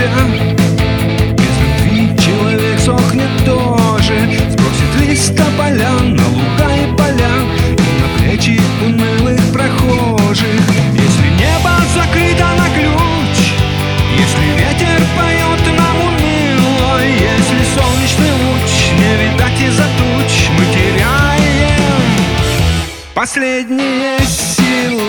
тебя. Без любви человек сохнет тоже. Сбросит лист тополя на луга и поля и на плечи унылых прохожих. Если небо закрыто на ключ, если ветер поет нам уныло, если солнечный луч не видать из-за туч, мы теряем последние силы.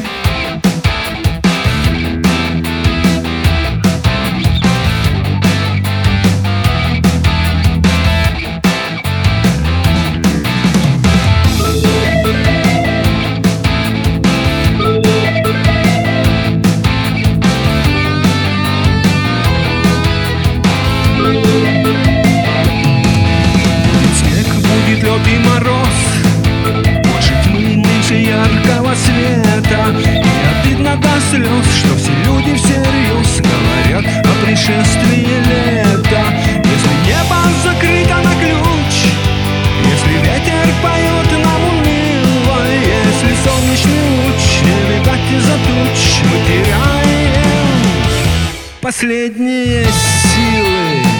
Лед и мороз, больше тьмы, меньше яркого света. И обидно до слез, что все люди всерьез говорят о пришествии лета. Если небо закрыто на ключ, если ветер поет нам уныло, если солнечный луч не видать из-за туч, мы теряем последние силы.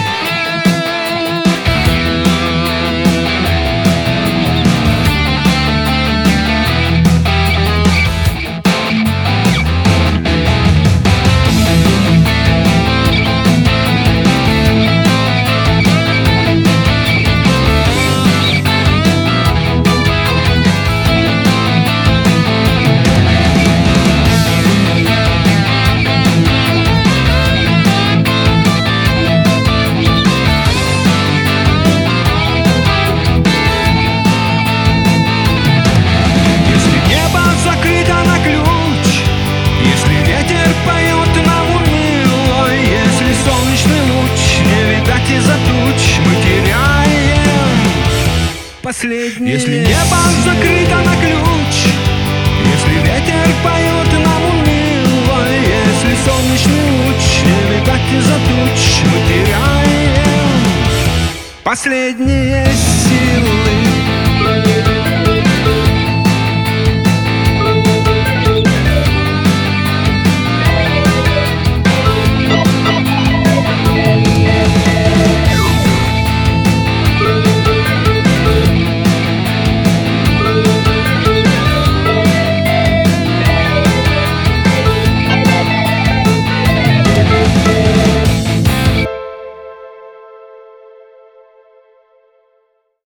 Если небо закрыто на ключ, если ветер поет нам уныло, если солнечный луч не видать из-за туч, мы теряем последние силы.